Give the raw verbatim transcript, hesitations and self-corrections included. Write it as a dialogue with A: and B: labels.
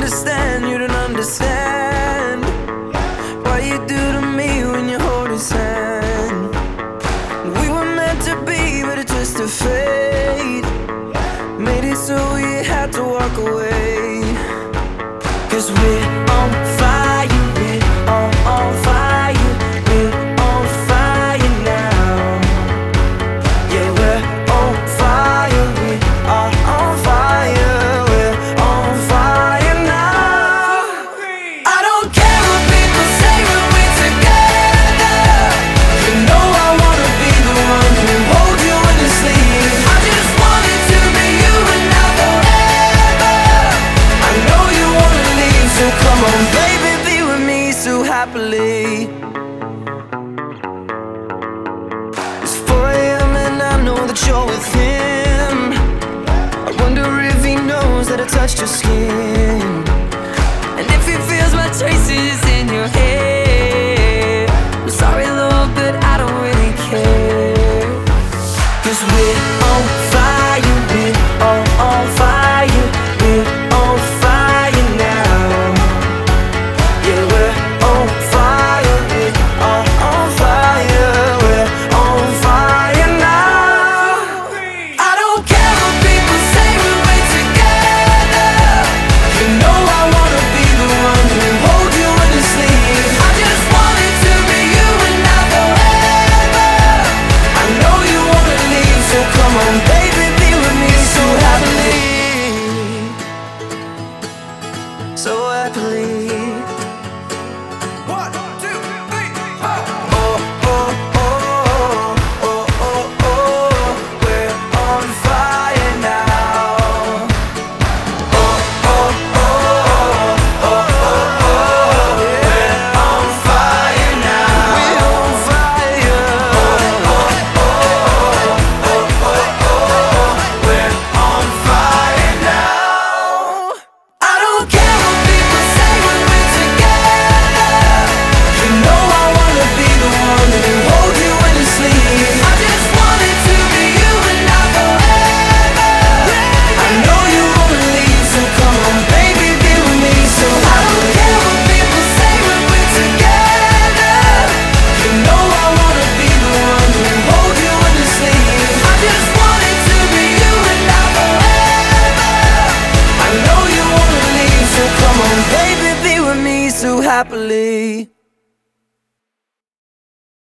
A: understand, you don't understand what you do to me when you hold his hand. We were meant to be, but it just a fate made it so we had to walk away. Cause we're on fire, we're on, on fire, we're on fire now. Yeah, we're on fire, we are on fire, we're on fire now. I don't care what people say when we're together. You know I wanna be the one who holds you in his sleep. I just want it to be you and now forever. I know you wanna leave, so come on baby, be with me so happily. It's four A M and I know that you're with him. I wonder if he knows that I touched your skin, and if he feels my traces in your hair. I'm sorry Lord, but I don't really care. Cause we're on fire.